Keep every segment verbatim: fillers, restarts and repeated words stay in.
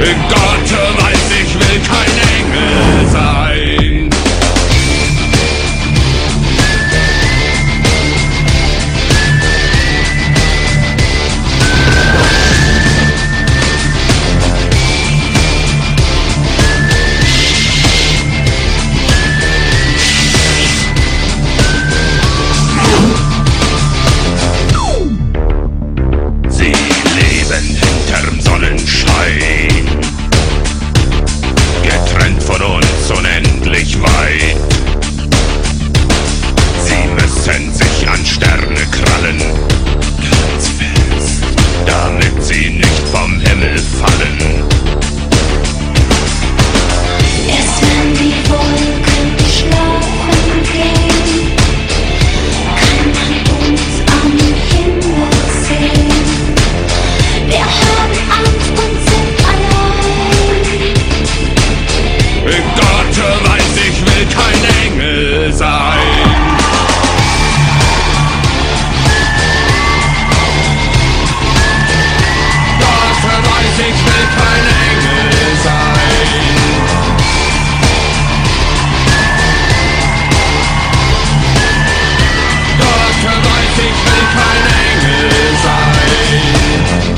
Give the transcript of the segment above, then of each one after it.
Gott weiß, ich will kein Engel sein. Sie leben hinterm Sonnenschein, getrennt von uns unendlich weit. Sie müssen sich an Sterne krallen, ganz fest, damit sie nicht vom Himmel fallen. Erst wenn die Wolken schlafen gehen, kann man uns am Himmel sehen. Wir haben Angst und sind allein. Gott weiß, ich will kein Engel sein. Gott weiß, ich will kein Engel sein. Gott weiß, ich will kein Engel sein.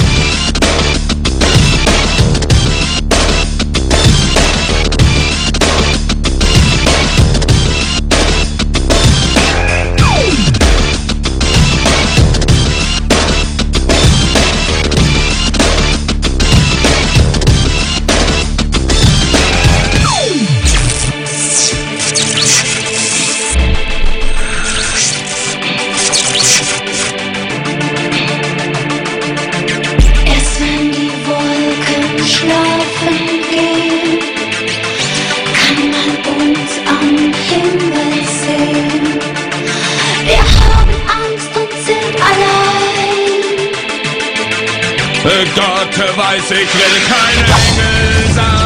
Erst wenn die Wolken schlafen gehen, kann man uns am Himmel sehen. Wir haben Angst und sind allein. Gott weiß, ich will kein Engel sein.